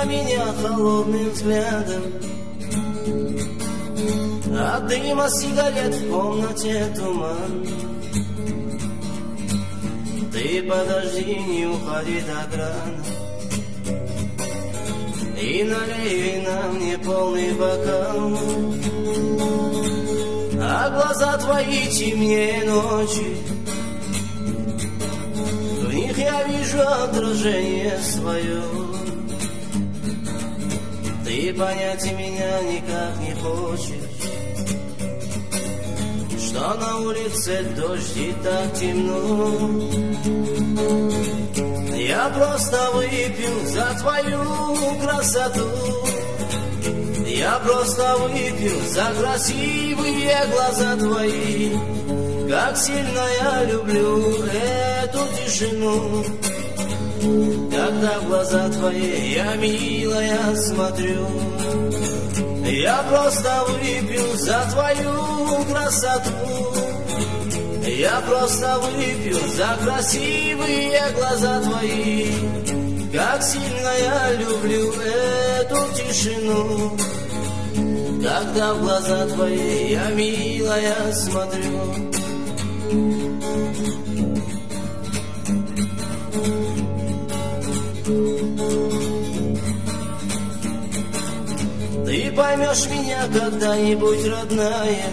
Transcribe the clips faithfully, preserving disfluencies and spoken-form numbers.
меня холодным взглядом. От дыма сигарет в комнате туман. Ты подожди, не уходи так рано, и налей вина мне полный бокал. А глаза твои темнее ночи, в них я вижу отражение свое. Ты понять меня никак не хочешь, что на улице дождь и так темно. Я просто выпью за твою красоту, я просто выпью за красивые глаза твои. Как сильно я люблю эту тишину, когда в глаза твои я, милая, смотрю. Я просто выпью за твою красоту, я просто выпью за красивые глаза твои. Как сильно я люблю эту тишину, когда в глаза твои я, милая, смотрю. Ты поймешь меня когда-нибудь, родная,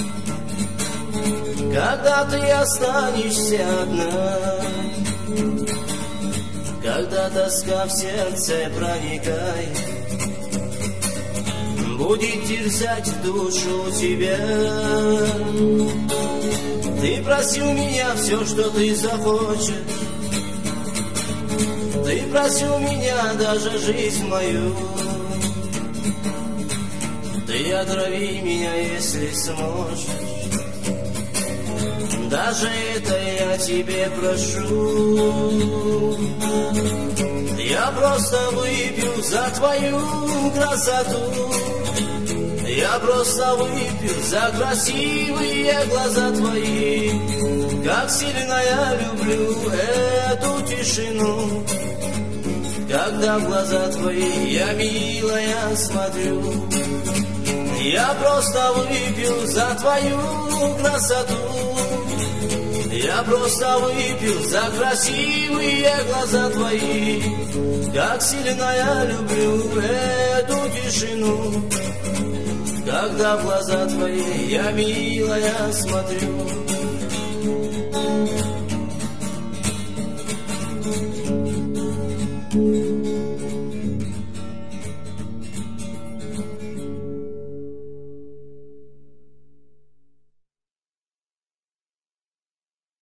когда ты останешься одна, когда тоска в сердце проникает, будет терзать душу тебя. Ты просил меня все, что ты захочешь, ты просил меня даже жизнь мою. Ты отрави меня, если сможешь, даже это я тебе прошу. Я просто выпью за твою красоту, я просто выпью за красивые глаза твои. Как сильно я люблю эту тишину, когда в глаза твои я, милая, смотрю. Я просто выпью за твою красоту, я просто выпью за красивые глаза твои. Как сильно я люблю эту тишину, когда в глаза твои я, милая, смотрю.